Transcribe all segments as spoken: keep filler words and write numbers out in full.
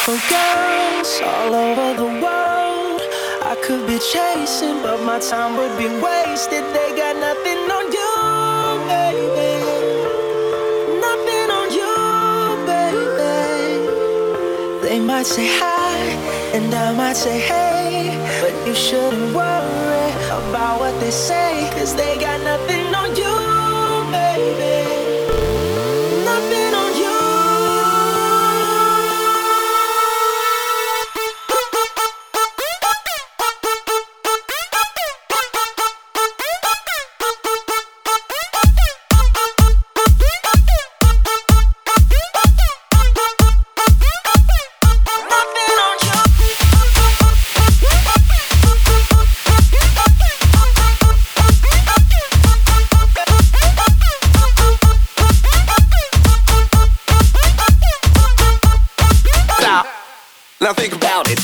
Beautiful girls all over the world. I could be chasing, but my time would be wasted. They got nothing on you, baby. Nothing on you, baby. They might say hi, and I might say hey, but you shouldn't worry about what they say, 'cause they got nothing on you, baby. Nothing on you. Now think about it.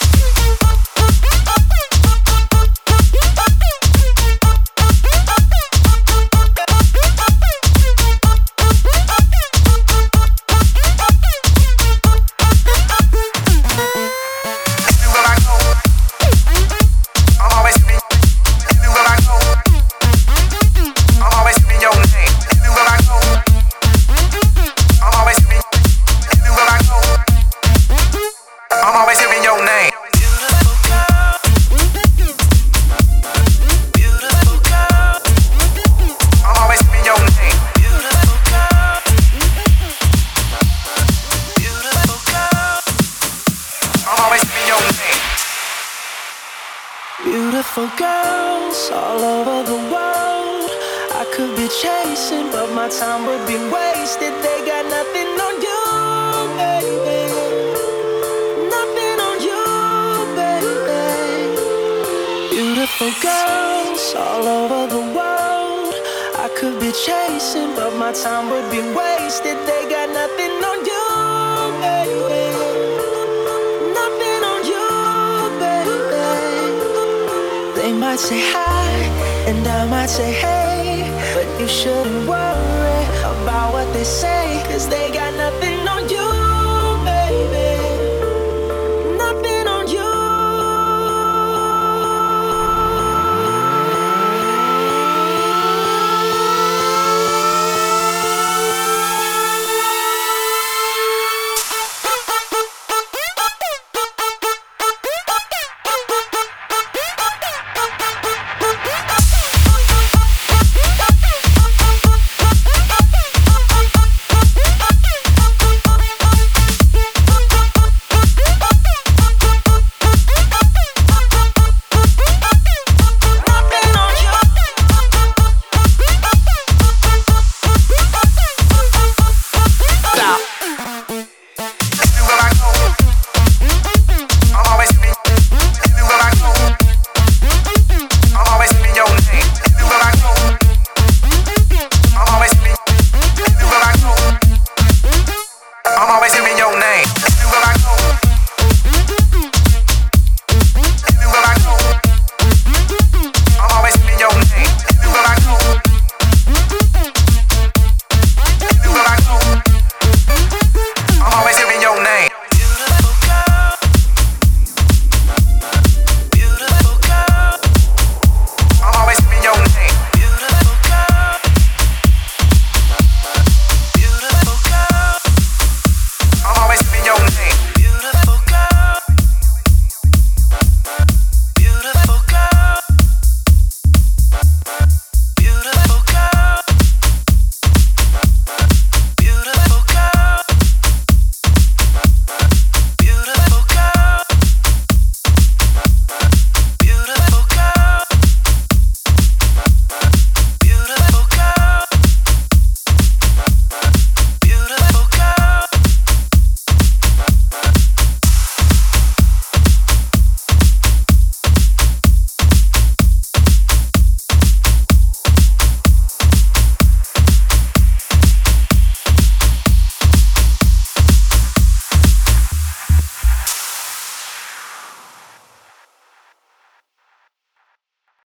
Beautiful girls all over the world. I could be chasing, but my time would be wasted. They got nothing on you, baby. Nothing on you, baby. Beautiful girls all over the world. I could be chasing, but my time would be wasted. They got nothing on you, baby. Nothing on you, baby. They might say hi, and I might say hey, but you shouldn't worry about what they say, 'cause they got nothing on you.